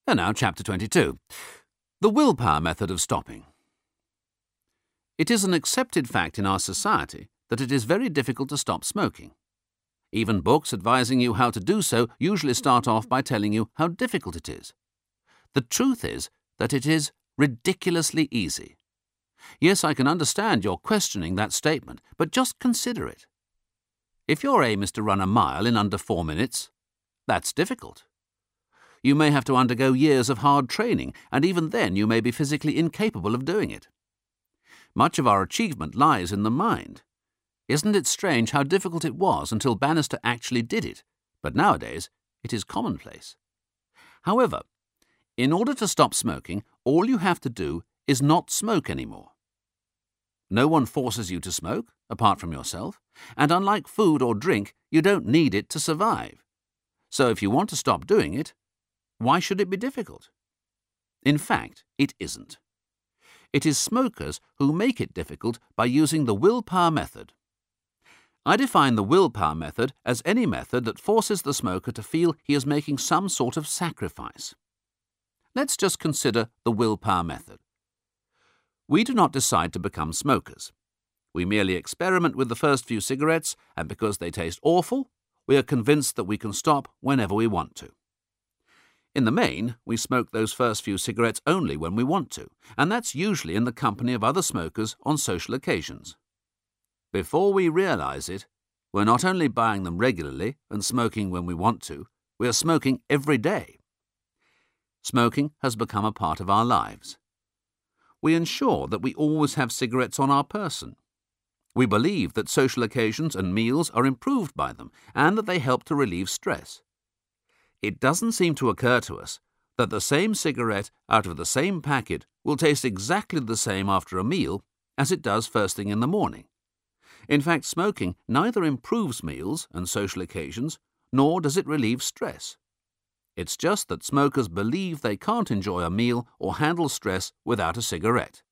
And now Chapter 22. The willpower method of stopping. It is an accepted fact in our society that it is very difficult to stop smoking. Even books advising you how to do so usually start off by telling you how difficult it is. The truth is that it is ridiculously easy. Yes, I can understand your questioning that statement, but just consider it. If your aim is to run a mile in under 4 minutes, that's difficult. You may have to undergo years of hard training, and even then you may be physically incapable of doing it. Much of our achievement lies in the mind. Isn't it strange how difficult it was until Bannister actually did it, but nowadays it is commonplace. However, in order to stop smoking, all you have to do is not smoke anymore. No one forces you to smoke, apart from yourself, and unlike food or drink, you don't need it to survive. So if you want to stop doing it, why should it be difficult? In fact, it isn't. It is smokers who make it difficult by using the willpower method. I define the willpower method as any method that forces the smoker to feel he is making some sort of sacrifice. Let's just consider the willpower method. We do not decide to become smokers. We merely experiment with the first few cigarettes, and because they taste awful, we are convinced that we can stop whenever we want to. In the main, we smoke those first few cigarettes only when we want to, and that's usually in the company of other smokers on social occasions. Before we realize it, we're not only buying them regularly and smoking when we want to, we are smoking every day. Smoking has become a part of our lives. We ensure that we always have cigarettes on our person. We believe that social occasions and meals are improved by them and that they help to relieve stress. It doesn't seem to occur to us that the same cigarette out of the same packet will taste exactly the same after a meal as it does first thing in the morning. In fact, smoking neither improves meals and social occasions, nor does it relieve stress. It's just that smokers believe they can't enjoy a meal or handle stress without a cigarette.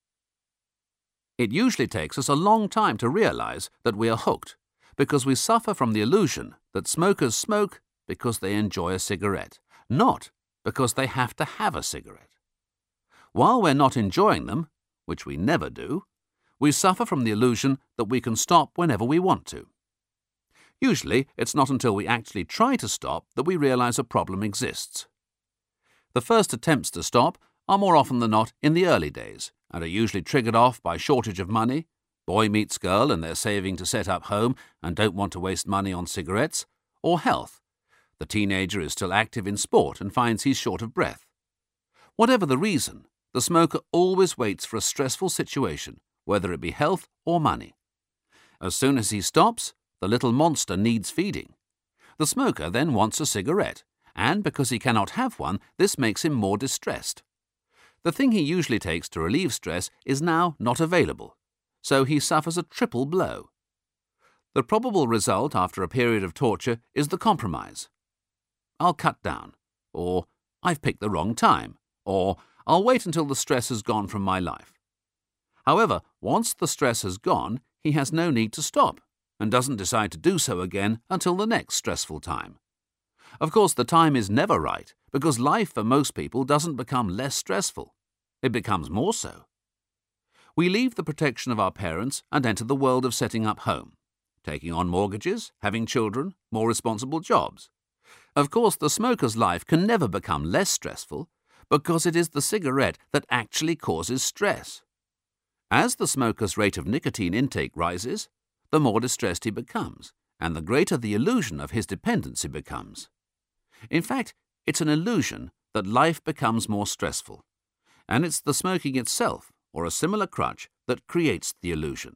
It usually takes us a long time to realize that we are hooked, because we suffer from the illusion that smokers smoke because they enjoy a cigarette, not because they have to have a cigarette. While we're not enjoying them, which we never do, we suffer from the illusion that we can stop whenever we want to. Usually, it's not until we actually try to stop that we realize a problem exists. The first attempts to stop are more often than not in the early days and are usually triggered off by shortage of money, boy meets girl and they're saving to set up home and don't want to waste money on cigarettes, or health. The teenager is still active in sport and finds he's short of breath. Whatever the reason, the smoker always waits for a stressful situation, whether it be health or money. As soon as he stops, the little monster needs feeding. The smoker then wants a cigarette, and because he cannot have one, this makes him more distressed. The thing he usually takes to relieve stress is now not available, so he suffers a triple blow. The probable result after a period of torture is the compromise. I'll cut down, or I've picked the wrong time, or I'll wait until the stress has gone from my life. However, once the stress has gone, he has no need to stop, and doesn't decide to do so again until the next stressful time. Of course, the time is never right, because life for most people doesn't become less stressful. It becomes more so. We leave the protection of our parents and enter the world of setting up home, taking on mortgages, having children, more responsible jobs. Of course, the smoker's life can never become less stressful, because it is the cigarette that actually causes stress. As the smoker's rate of nicotine intake rises, the more distressed he becomes, and the greater the illusion of his dependency becomes. In fact, it's an illusion that life becomes more stressful, and it's the smoking itself, or a similar crutch, that creates the illusion.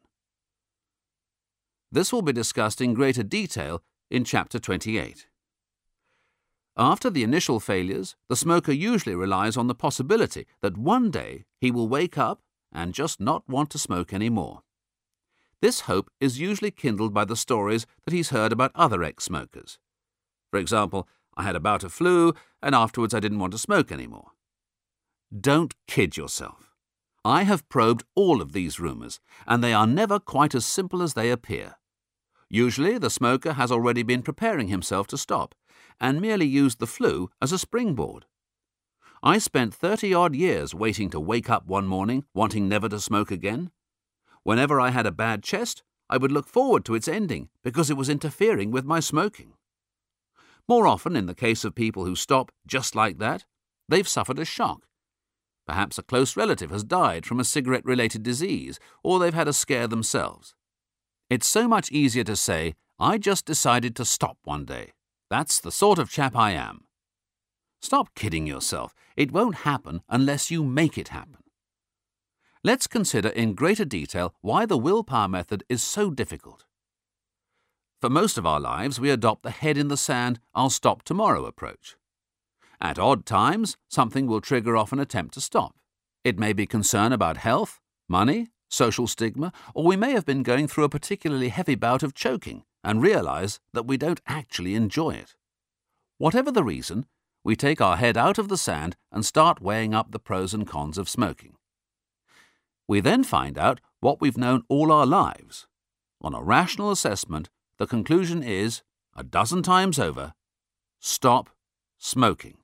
This will be discussed in greater detail in Chapter 28. After the initial failures, the smoker usually relies on the possibility that one day he will wake up and just not want to smoke anymore. This hope is usually kindled by the stories that he's heard about other ex-smokers. For example, I had a bout of flu and afterwards I didn't want to smoke anymore. Don't kid yourself. I have probed all of these rumours, and they are never quite as simple as they appear. Usually the smoker has already been preparing himself to stop, and merely used the flu as a springboard. I spent 30-odd years waiting to wake up one morning wanting never to smoke again. Whenever I had a bad chest, I would look forward to its ending because it was interfering with my smoking. More often, in the case of people who stop just like that, they've suffered a shock. Perhaps a close relative has died from a cigarette-related disease, or they've had a scare themselves. It's so much easier to say, I just decided to stop one day. That's the sort of chap I am. Stop kidding yourself. It won't happen unless you make it happen. Let's consider in greater detail why the willpower method is so difficult. For most of our lives, we adopt the head in the sand, I'll stop tomorrow approach. At odd times, something will trigger off an attempt to stop. It may be concern about health, money, social stigma, or we may have been going through a particularly heavy bout of choking and realize that we don't actually enjoy it. Whatever the reason, we take our head out of the sand and start weighing up the pros and cons of smoking. We then find out what we've known all our lives. On a rational assessment, the conclusion is, a dozen times over, stop smoking.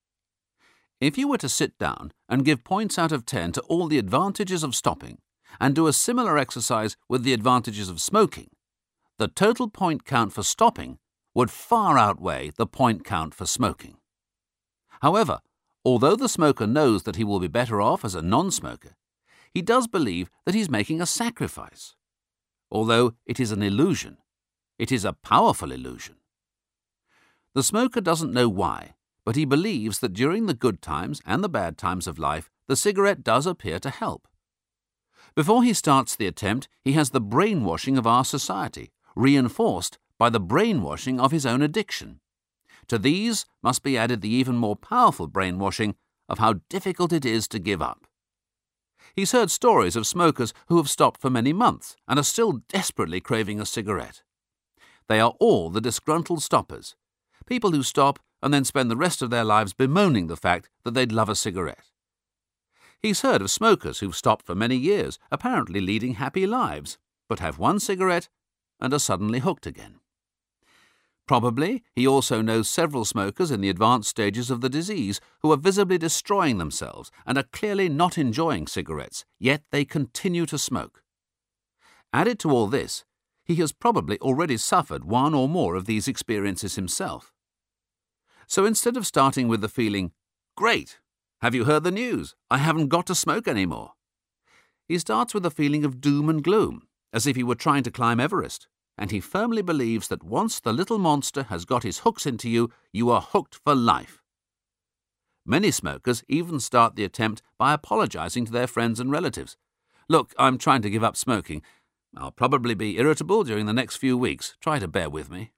If you were to sit down and give points out of 10 to all the advantages of stopping and do a similar exercise with the advantages of smoking, the total point count for stopping would far outweigh the point count for smoking. However, although the smoker knows that he will be better off as a non-smoker, he does believe that he's making a sacrifice. Although it is an illusion, it is a powerful illusion. The smoker doesn't know why, but he believes that during the good times and the bad times of life, the cigarette does appear to help. Before he starts the attempt, he has the brainwashing of our society, reinforced by the brainwashing of his own addiction. To these must be added the even more powerful brainwashing of how difficult it is to give up. He's heard stories of smokers who have stopped for many months and are still desperately craving a cigarette. They are all the disgruntled stoppers, people who stop and then spend the rest of their lives bemoaning the fact that they'd love a cigarette. He's heard of smokers who've stopped for many years, apparently leading happy lives, but have one cigarette and are suddenly hooked again. Probably he also knows several smokers in the advanced stages of the disease who are visibly destroying themselves and are clearly not enjoying cigarettes, yet they continue to smoke. Added to all this, he has probably already suffered one or more of these experiences himself. So instead of starting with the feeling, "Great! Have you heard the news? I haven't got to smoke anymore," he starts with a feeling of doom and gloom, as if he were trying to climb Everest, and he firmly believes that once the little monster has got his hooks into you, you are hooked for life. Many smokers even start the attempt by apologizing to their friends and relatives. "Look, I'm trying to give up smoking. I'll probably be irritable during the next few weeks. Try to bear with me."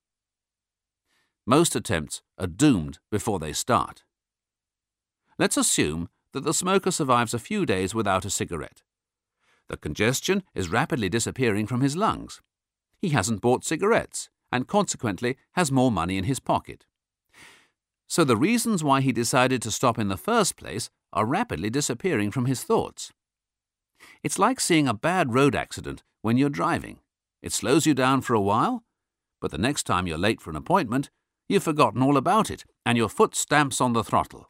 Most attempts are doomed before they start. Let's assume that the smoker survives a few days without a cigarette. The congestion is rapidly disappearing from his lungs. He hasn't bought cigarettes and consequently has more money in his pocket. So the reasons why he decided to stop in the first place are rapidly disappearing from his thoughts. It's like seeing a bad road accident when you're driving. It slows you down for a while, but the next time you're late for an appointment, you've forgotten all about it and your foot stamps on the throttle.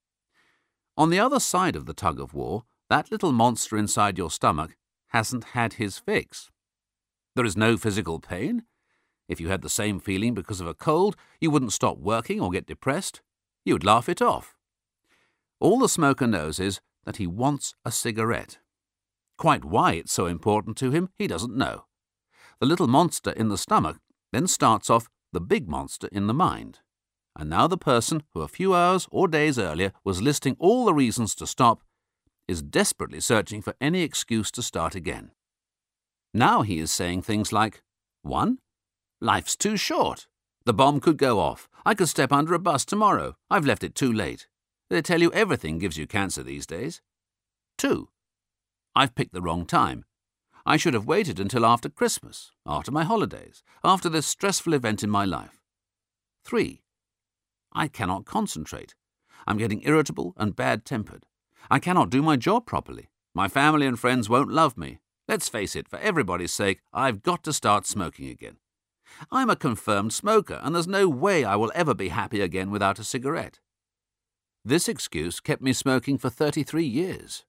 On the other side of the tug-of-war, that little monster inside your stomach hasn't had his fix. There is no physical pain. If you had the same feeling because of a cold, you wouldn't stop working or get depressed. You would laugh it off. All the smoker knows is that he wants a cigarette. Quite why it's so important to him, he doesn't know. The little monster in the stomach then starts off the big monster in the mind. And now the person who a few hours or days earlier was listing all the reasons to stop is desperately searching for any excuse to start again. Now he is saying things like, 1. Life's too short. The bomb could go off. I could step under a bus tomorrow. I've left it too late. They tell you everything gives you cancer these days. 2. I've picked the wrong time. I should have waited until after Christmas, after my holidays, after this stressful event in my life. 3. I cannot concentrate. I'm getting irritable and bad-tempered. I cannot do my job properly. My family and friends won't love me. Let's face it, for everybody's sake, I've got to start smoking again. I'm a confirmed smoker, and there's no way I will ever be happy again without a cigarette. This excuse kept me smoking for 33 years.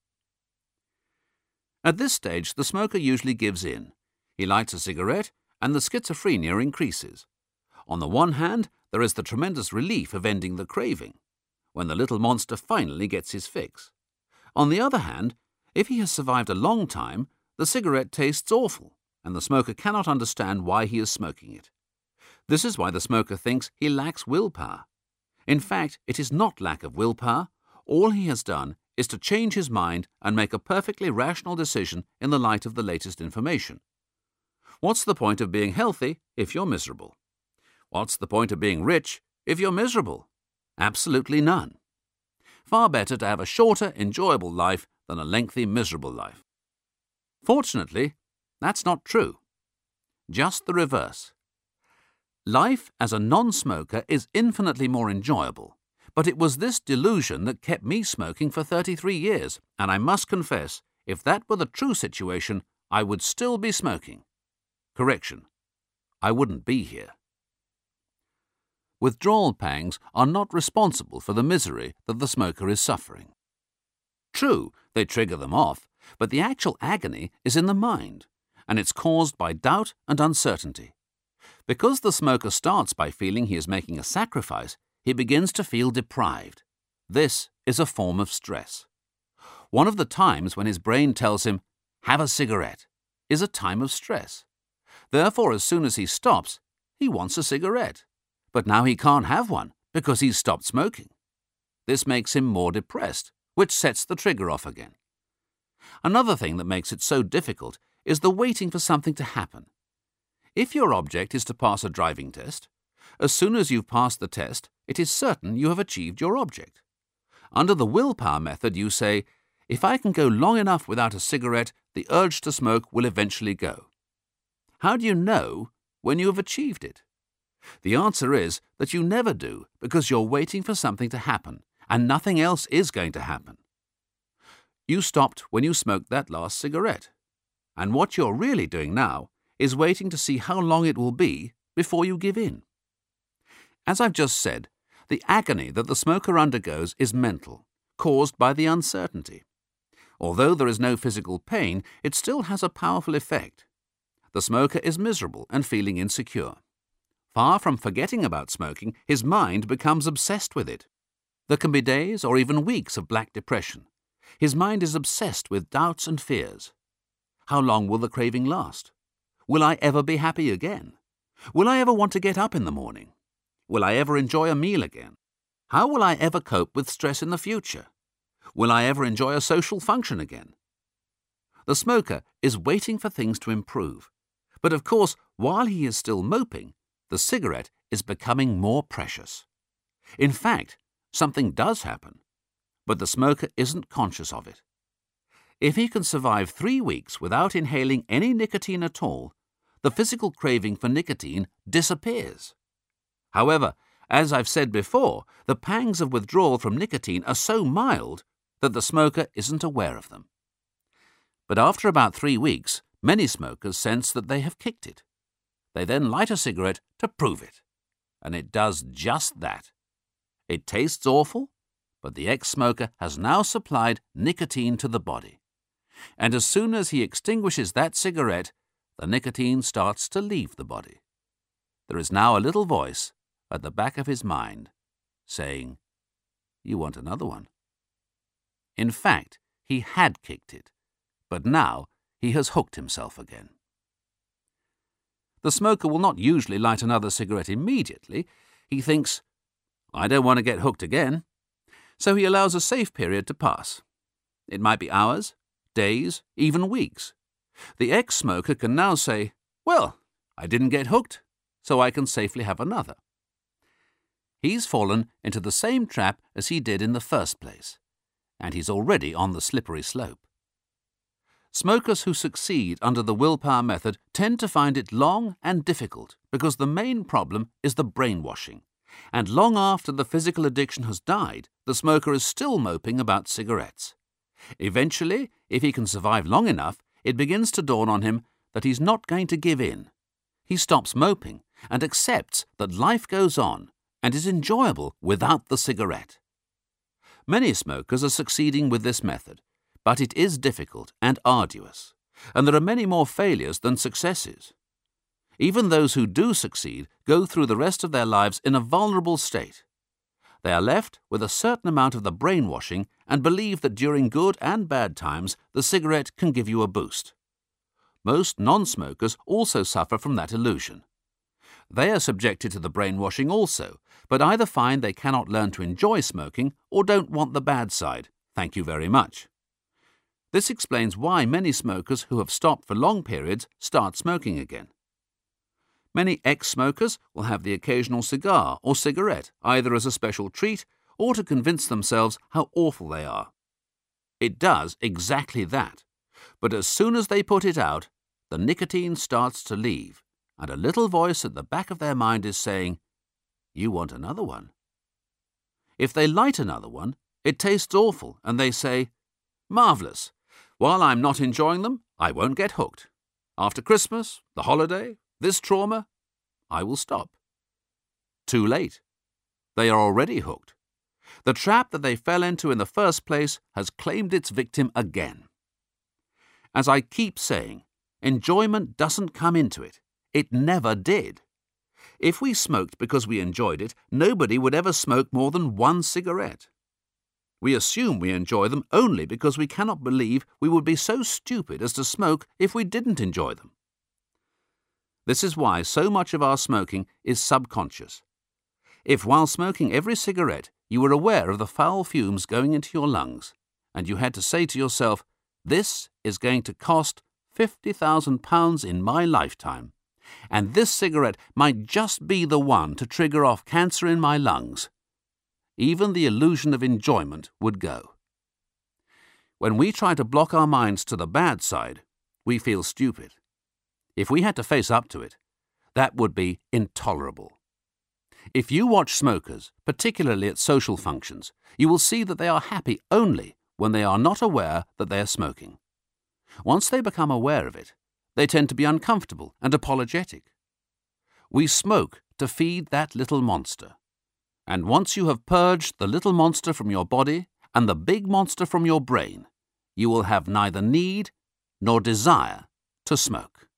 At this stage, the smoker usually gives in. He lights a cigarette, and the schizophrenia increases. On the one hand, there is the tremendous relief of ending the craving, when the little monster finally gets his fix. On the other hand, if he has survived a long time, the cigarette tastes awful, and the smoker cannot understand why he is smoking it. This is why the smoker thinks he lacks willpower. In fact, it is not lack of willpower. All he has done is to change his mind and make a perfectly rational decision in the light of the latest information. What's the point of being healthy if you're miserable? What's the point of being rich if you're miserable? Absolutely none. Far better to have a shorter, enjoyable life than a lengthy, miserable life. Fortunately, that's not true. Just the reverse. Life as a non-smoker is infinitely more enjoyable, but it was this delusion that kept me smoking for 33 years, and I must confess, if that were the true situation, I would still be smoking. Correction, I wouldn't be here. Withdrawal pangs are not responsible for the misery that the smoker is suffering. True, they trigger them off, but the actual agony is in the mind, and it's caused by doubt and uncertainty. Because the smoker starts by feeling he is making a sacrifice, he begins to feel deprived. This is a form of stress. One of the times when his brain tells him, "Have a cigarette," is a time of stress. Therefore, as soon as he stops, he wants a cigarette. But now he can't have one because he's stopped smoking. This makes him more depressed, which sets the trigger off again. Another thing that makes it so difficult is the waiting for something to happen. If your object is to pass a driving test, as soon as you've passed the test, it is certain you have achieved your object. Under the willpower method, you say, if I can go long enough without a cigarette, the urge to smoke will eventually go. How do you know when you have achieved it? The answer is that you never do, because you're waiting for something to happen, and nothing else is going to happen. You stopped when you smoked that last cigarette, and what you're really doing now is waiting to see how long it will be before you give in. As I've just said, the agony that the smoker undergoes is mental, caused by the uncertainty. Although there is no physical pain, it still has a powerful effect. The smoker is miserable and feeling insecure. Far from forgetting about smoking, his mind becomes obsessed with it. There can be days or even weeks of black depression. His mind is obsessed with doubts and fears. How long will the craving last? Will I ever be happy again? Will I ever want to get up in the morning? Will I ever enjoy a meal again? How will I ever cope with stress in the future? Will I ever enjoy a social function again? The smoker is waiting for things to improve. But of course, while he is still moping, the cigarette is becoming more precious. In fact, something does happen, but the smoker isn't conscious of it. If he can survive 3 weeks without inhaling any nicotine at all, the physical craving for nicotine disappears. However, as I've said before, the pangs of withdrawal from nicotine are so mild that the smoker isn't aware of them. But after about 3 weeks, many smokers sense that they have kicked it. They then light a cigarette to prove it, and it does just that. It tastes awful, but the ex-smoker has now supplied nicotine to the body. And as soon as he extinguishes that cigarette, the nicotine starts to leave the body. There is now a little voice at the back of his mind saying, "You want another one." In fact, he had kicked it, but now he has hooked himself again. The smoker will not usually light another cigarette immediately. He thinks, "I don't want to get hooked again." So he allows a safe period to pass. It might be hours, days, even weeks. The ex-smoker can now say, "Well, I didn't get hooked, so I can safely have another." He's fallen into the same trap as he did in the first place, and he's already on the slippery slope. Smokers who succeed under the willpower method tend to find it long and difficult because the main problem is the brainwashing, and long after the physical addiction has died, the smoker is still moping about cigarettes. Eventually, if he can survive long enough, it begins to dawn on him that he's not going to give in. He stops moping and accepts that life goes on and is enjoyable without the cigarette. Many smokers are succeeding with this method, but it is difficult and arduous, and there are many more failures than successes. Even those who do succeed go through the rest of their lives in a vulnerable state. They are left with a certain amount of the brainwashing and believe that during good and bad times the cigarette can give you a boost. Most non-smokers also suffer from that illusion. They are subjected to the brainwashing also, but either find they cannot learn to enjoy smoking or don't want the bad side. Thank you very much. This explains why many smokers who have stopped for long periods start smoking again. Many ex-smokers will have the occasional cigar or cigarette either as a special treat or to convince themselves how awful they are. It does exactly that, but as soon as they put it out, the nicotine starts to leave, and a little voice at the back of their mind is saying, "You want another one." If they light another one, it tastes awful, and they say, "Marvellous. While I'm not enjoying them, I won't get hooked. After Christmas, the holiday, this trauma, I will stop." Too late. They are already hooked. The trap that they fell into in the first place has claimed its victim again. As I keep saying, enjoyment doesn't come into it. It never did. If we smoked because we enjoyed it, nobody would ever smoke more than one cigarette. We assume we enjoy them only because we cannot believe we would be so stupid as to smoke if we didn't enjoy them. This is why so much of our smoking is subconscious. If while smoking every cigarette you were aware of the foul fumes going into your lungs, and you had to say to yourself, "This is going to cost £50,000 in my lifetime, and this cigarette might just be the one to trigger off cancer in my lungs," even the illusion of enjoyment would go. When we try to block our minds to the bad side, we feel stupid. If we had to face up to it, that would be intolerable. If you watch smokers, particularly at social functions, you will see that they are happy only when they are not aware that they are smoking. Once they become aware of it, they tend to be uncomfortable and apologetic. We smoke to feed that little monster. And once you have purged the little monster from your body and the big monster from your brain, you will have neither need nor desire to smoke.